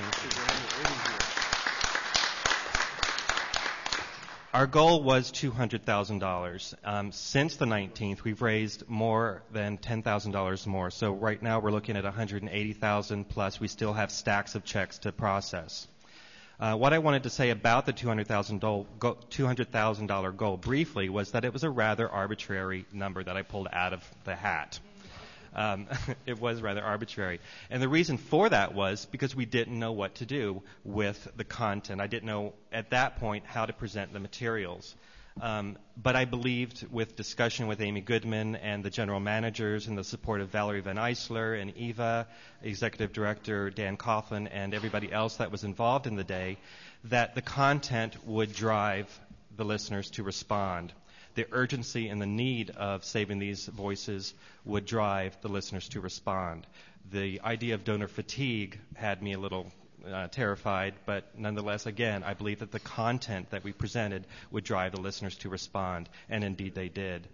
Our goal was two hundred thousand dollars. Um, since the nineteenth, we've raised more than ten thousand dollars more. So right now we're looking at one hundred eighty thousand dollars, plus we still have stacks of checks to process. Uh, what I wanted to say about the two hundred thousand dollars goal briefly was that it was a rather arbitrary number that I pulled out of the hat. Um, it was rather arbitrary. And the reason for that was because we didn't know what to do with the content. I didn't know at that point how to present the materials. Um, but I believed with discussion with Amy Goodman and the general managers and the support of Valerie Van Eisler and Eva, Executive Director Dan Coughlin, and everybody else that was involved in the day, that the content would drive the listeners to respond. The urgency and the need of saving these voices would drive the listeners to respond. The idea of donor fatigue had me a little uh, terrified, but nonetheless, again, I believe that the content that we presented would drive the listeners to respond, and indeed they did.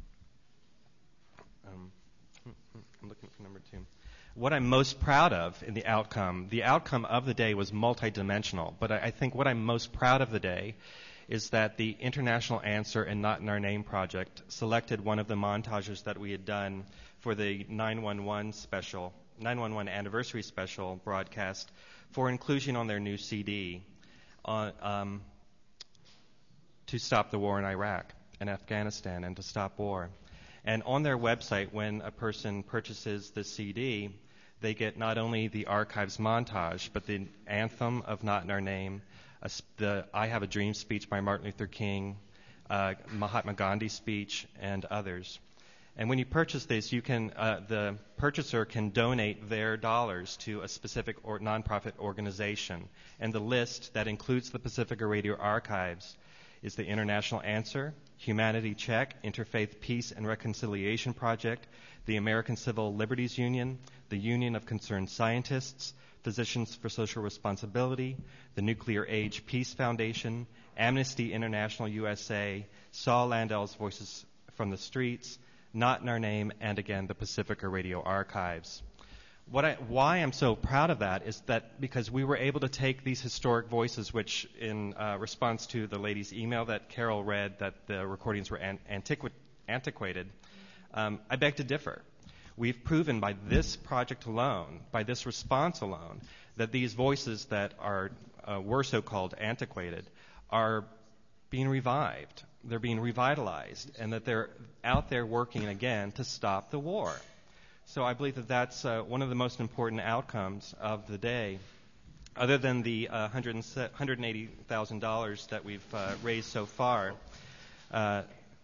Um, I'm looking for number two. What I'm most proud of in the outcome, the outcome of the day was multidimensional, but I, I think what I'm most proud of the day is that the International Answer and Not in Our Name project selected one of the montages that we had done for the nine one one special, nine one one anniversary special broadcast for inclusion on their new C D on, um, to stop the war in Iraq and Afghanistan and to stop war. And on their website, when a person purchases the C D, they get not only the archives montage, but the anthem of Not in Our Name, A, the I Have a Dream speech by Martin Luther King, uh, Mahatma Gandhi speech, and others. And when you purchase this, you can uh, the purchaser can donate their dollars to a specific or nonprofit organization. And the list that includes the Pacifica Radio Archives is the International Answer, Humanity Check, Interfaith Peace and Reconciliation Project, the American Civil Liberties Union, the Union of Concerned Scientists, Physicians for Social Responsibility, the Nuclear Age Peace Foundation, Amnesty International U S A, Saul Landel's Voices from the Streets, Not in Our Name, and again, the Pacifica Radio Archives. What I, why I'm so proud of that is that because we were able to take these historic voices, which in uh, response to the lady's email that Carol read that the recordings were an, antiqu- antiquated, um, I beg to differ. We've proven by this project alone, by this response alone, that these voices that are uh, were so-called antiquated are being revived. They're being revitalized, and that they're out there working again to stop the war. So I believe that that's uh, one of the most important outcomes of the day, other than the uh, one hundred eighty thousand dollars that we've uh, raised so far. Uh,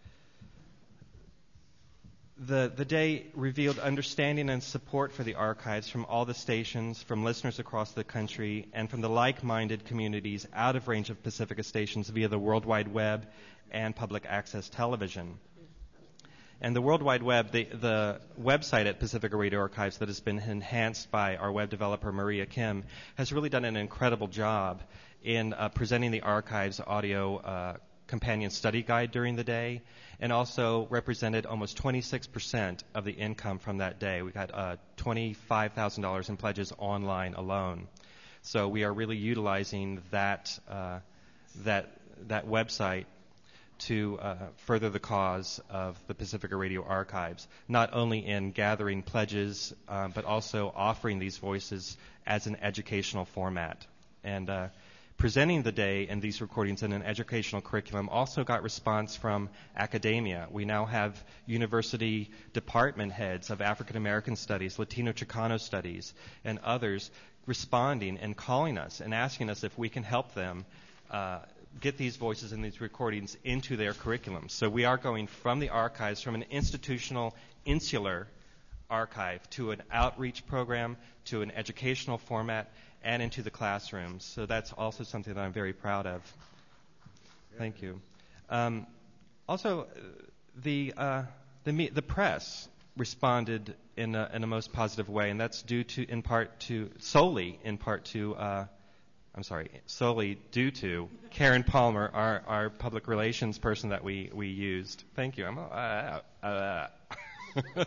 The, the day revealed understanding and support for the archives from all the stations, from listeners across the country, and from the like-minded communities out of range of Pacifica stations via the World Wide Web and public access television. And the World Wide Web, the, the website at Pacifica Radio Archives that has been enhanced by our web developer, Maria Kim, has really done an incredible job in uh, presenting the archives audio uh, companion study guide during the day, and also represented almost twenty-six percent of the income from that day. We got uh, twenty-five thousand dollars in pledges online alone. So we are really utilizing that uh, that that website to uh, further the cause of the Pacifica Radio Archives, not only in gathering pledges, uh, but also offering these voices as an educational format. And uh, presenting the day and these recordings in an educational curriculum also got response from academia. We now have university department heads of African American studies, Latino Chicano studies, and others responding and calling us and asking us if we can help them uh, get these voices and these recordings into their curriculum. So we are going from the archives, from an institutional, insular archive, to an outreach program, to an educational format, and into the classrooms. So that's also something that I'm very proud of. Thank you. Um, also, the uh, the, me- the press responded in a, in a most positive way, and that's due to, in part to, solely in part to, uh, I'm sorry, solely due to Karen Palmer, our, our public relations person that we, we used. Thank you. I'm, uh, uh, uh.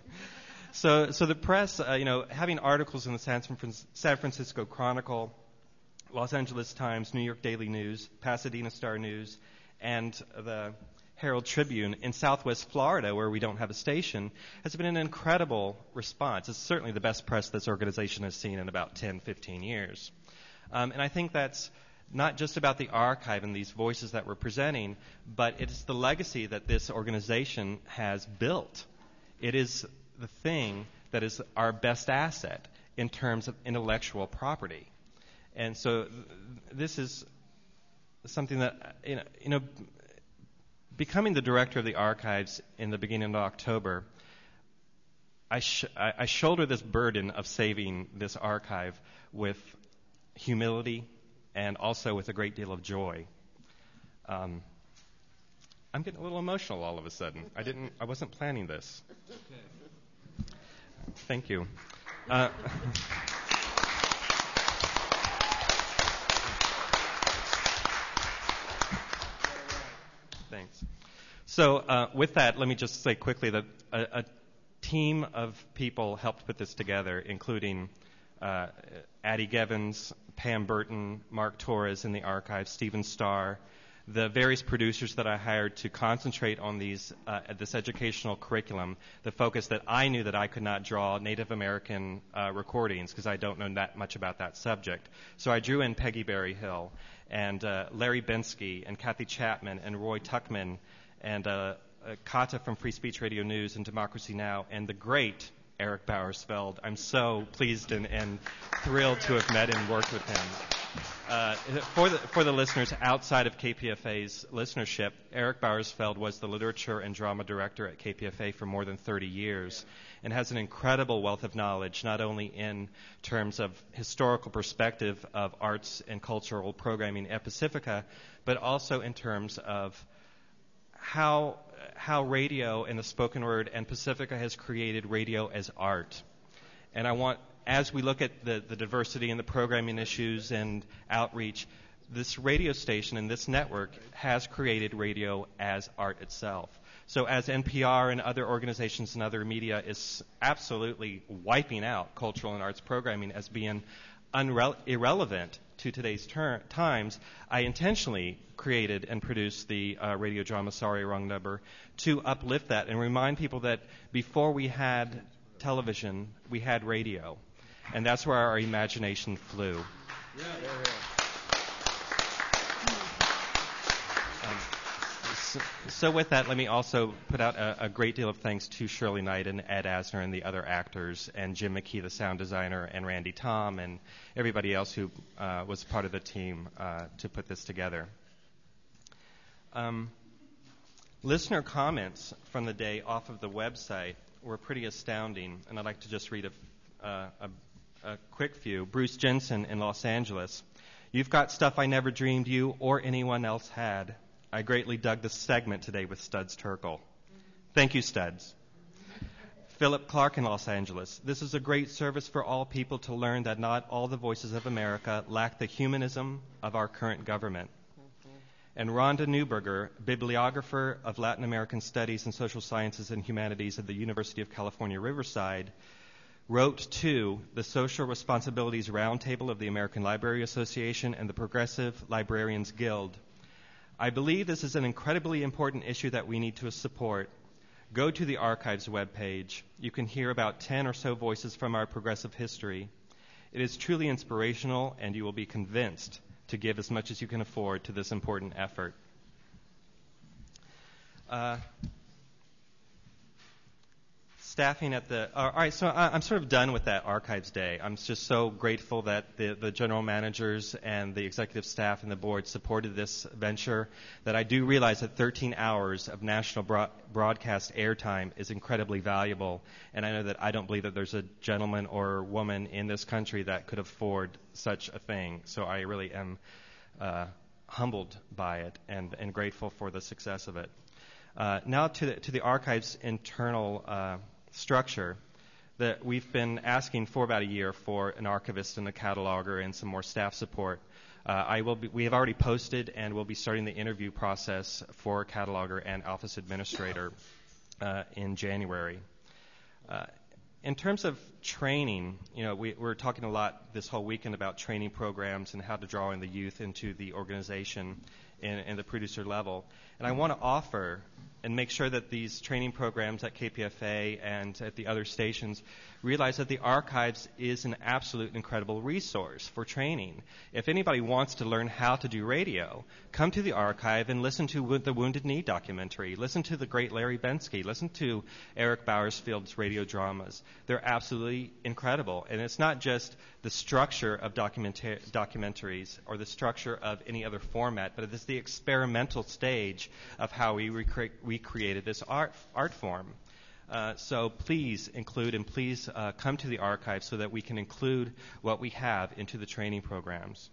So, so the press, uh, you know, having articles in the San, Fran- San Francisco Chronicle, Los Angeles Times, New York Daily News, Pasadena Star News, and the Herald Tribune in Southwest Florida, where we don't have a station, has been an incredible response. It's certainly the best press this organization has seen in about ten, fifteen years. Um, and I think that's not just about the archive and these voices that we're presenting, but it's the legacy that this organization has built. It is the thing that is our best asset in terms of intellectual property. And so th- this is something that, you know, you know, becoming the director of the archives in the beginning of October, I, sh- I, I shoulder this burden of saving this archive with humility and also with a great deal of joy. Um, I'm getting a little emotional all of a sudden. I didn't. I wasn't planning this. Thank you. Uh, Thanks. So uh, with that, let me just say quickly that a, a team of people helped put this together, including uh, Addie Gevins, Pam Burton, Mark Torres in the archives, Stephen Starr, the various producers that I hired to concentrate on these uh, this educational curriculum, the focus that I knew that I could not draw Native American uh, recordings because I don't know that much about that subject. So I drew in Peggy Berryhill and uh, Larry Bensky and Kathy Chapman and Roy Tuckman and uh, uh, Kata from Free Speech Radio News and Democracy Now! And the great Eric Bauersfeld. I'm so pleased and, and thrilled to have met and worked with him. Uh, for the for the listeners outside of K P F A's listenership, Eric Bauersfeld was the literature and drama director at K P F A for more than thirty years and has an incredible wealth of knowledge, not only in terms of historical perspective of arts and cultural programming at Pacifica, but also in terms of how how radio and the spoken word and Pacifica has created radio as art. And I want, as we look at the, the diversity and the programming issues and outreach, this radio station and this network has created radio as art itself. So as N P R and other organizations and other media is absolutely wiping out cultural and arts programming as being unre- irrelevant to today's ter- times, I intentionally created and produced the uh, radio drama Sorry Wrong Number to uplift that and remind people that before we had television, we had radio. And that's where our imagination flew. Yeah, yeah, yeah. Um, so, so with that, let me also put out a, a great deal of thanks to Shirley Knight and Ed Asner and the other actors, and Jim McKee, the sound designer, and Randy Tom, and everybody else who uh, was part of the team uh, to put this together. Um, listener comments from the day off of the website were pretty astounding, and I'd like to just read a, uh, a, a quick few. Bruce Jensen in Los Angeles. You've got stuff I never dreamed you or anyone else had. I greatly dug the segment today with Studs Terkel. Thank you, Studs. Philip Clark in Los Angeles. This is a great service for all people to learn that not all the voices of America lack the humanism of our current government. And Rhonda Neuberger, bibliographer of Latin American Studies and Social Sciences and Humanities at the University of California, Riverside, wrote to the Social Responsibilities Roundtable of the American Library Association and the Progressive Librarians Guild. I believe this is an incredibly important issue that we need to support. Go to the Archives webpage. You can hear about ten or so voices from our progressive history. It is truly inspirational, and you will be convinced to give as much as you can afford to this important effort. Uh, staffing at the, all right, so I, I'm sort of done with that Archives Day. I'm just so grateful that the, the general managers and the executive staff and the board supported this venture, that I do realize that thirteen hours of national broad, broadcast airtime is incredibly valuable, and I know that I don't believe that there's a gentleman or woman in this country that could afford such a thing. So I really am uh, humbled by it and, and grateful for the success of it. Uh, now to the, to the Archives internal uh, structure. That we've been asking for about a year for an archivist and a cataloger and some more staff support. Uh, I will be, we have already posted and will be starting the interview process for a cataloger and office administrator uh, in January. Uh, in terms of training, you know, we, we're talking a lot this whole weekend about training programs and how to draw in the youth into the organization in, in the producer level. And I want to offer and make sure that these training programs at K P F A and at the other stations realize that the Archives is an absolute incredible resource for training. If anybody wants to learn how to do radio, come to the Archive and listen to the Wounded Knee documentary, listen to the great Larry Bensky, listen to Eric Bowersfield's radio dramas. They're absolutely incredible. And it's not just the structure of documenta- documentaries or the structure of any other format, but it's the experimental stage of how we recre- recreated this art, art form. Uh, so please include and please uh, come to the Archive so that we can include what we have into the training programs.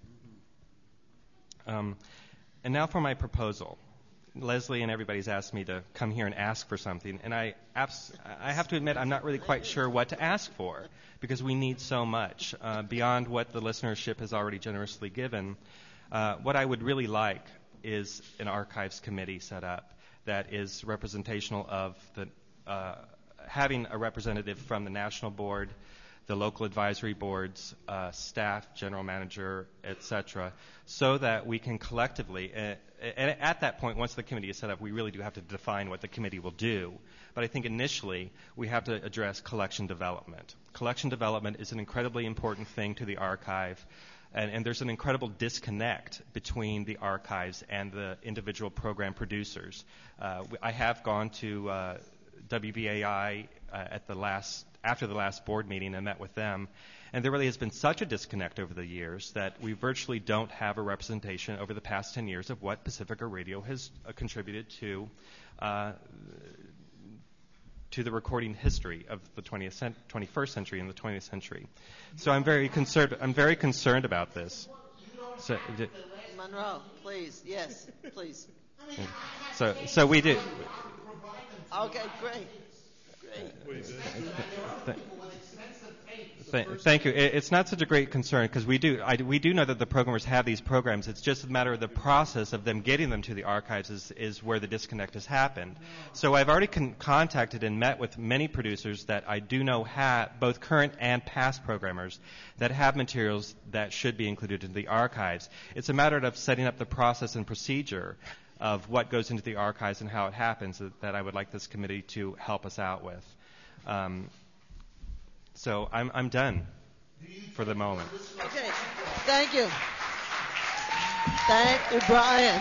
Um, and now for my proposal. Leslie and everybody's asked me to come here and ask for something, and I, abs- I have to admit I'm not really quite sure what to ask for because we need so much uh, beyond what the listenership has already generously given. Uh, what I would really like is an Archives committee set up that is representational of the uh, having a representative from the national board, the local advisory boards, uh, staff, general manager, et cetera, so that we can collectively, uh, and at that point, once the committee is set up, we really do have to define what the committee will do. But I think initially, we have to address collection development. Collection development is an incredibly important thing to the Archive. And, and there's an incredible disconnect between the Archives and the individual program producers. Uh, I have gone to uh, W B A I uh, at the last, after the last board meeting and met with them, and there really has been such a disconnect over the years that we virtually don't have a representation over the past ten years of what Pacifica Radio has uh, contributed to uh, to the recording history of the twentieth cent- twenty-first century and the twentieth century. So I'm very concerned. I'm very concerned about this. So, d- Monroe, please, yes, please. so, so we do. Okay, great, great. Th- th- thank you. It, it's not such a great concern because we do I, we do know that the programmers have these programs. It's just a matter of the process of them getting them to the Archives is, is where the disconnect has happened. So I've already con- contacted and met with many producers that I do know have, both current and past programmers, that have materials that should be included in the Archives. It's a matter of setting up the process and procedure of what goes into the Archives and how it happens that, that I would like this committee to help us out with. Um, so I'm, I'm done for the moment. Okay, thank you. Thank you, Brian.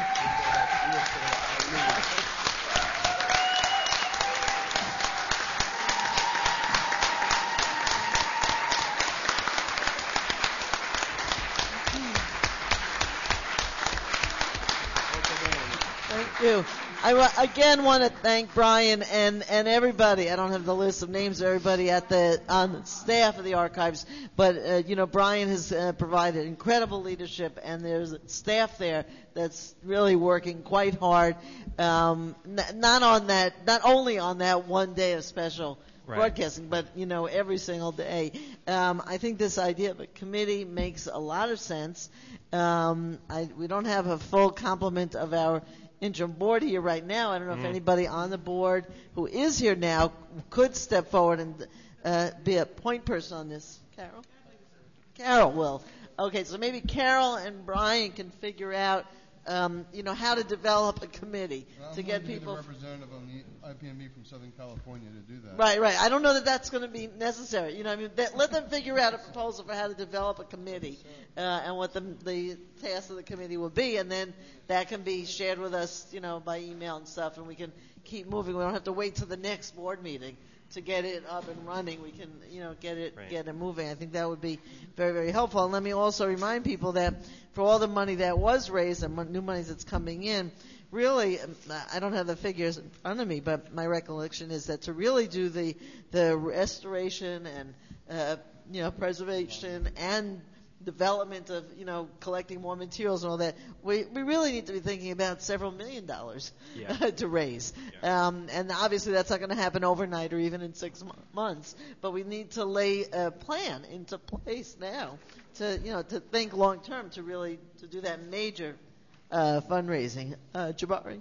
Thank you. I wa- again want to thank Brian and, and everybody. I don't have the list of names of everybody at the on the staff of the archives, but uh, you know Brian has uh, provided incredible leadership, and there's staff there that's really working quite hard. Um, n- not on that, not only on that one day of special Right. broadcasting, but you know every single day. Um, I think this idea of a committee makes a lot of sense. Um, I, we don't have a full complement of our interim board here right now. I don't know Mm. if anybody on the board who is here now could step forward and uh, be a point person on this. Carol? Carol will. Okay, so maybe Carol and Brian can figure out, um, you know, how to develop a committee I'm to going get to be people. the representative on the I P M B from Southern California to do that. Right, right. I don't know that that's going to be necessary. You know, I mean, that, let them figure out a proposal for how to develop a committee uh, and what the the task of the committee will be, and then that can be shared with us, you know, by email and stuff, and we can keep moving. We don't have to wait till the next board meeting to get it up and running. We can, you know, get it Right. get it moving. I think that would be very, very helpful. And let me also remind people that for all the money that was raised and mon- new money that's coming in, really, um, I don't have the figures in front of me, but my recollection is that to really do the the restoration and uh, you know preservation and development of you know collecting more materials and all that, we we really need to be thinking about several million dollars Yeah. to raise. Um, and obviously that's not going to happen overnight or even in six mo- months. But we need to lay a plan into place now to you know to think long term to really to do that major uh, fundraising. Uh, Jabari.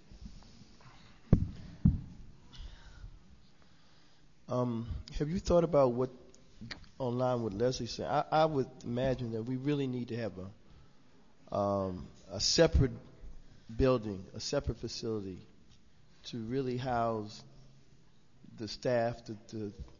Um, have you thought about what, online what Leslie said? I, I would imagine that we really need to have a um, a separate building, a separate facility to really house the staff, the, the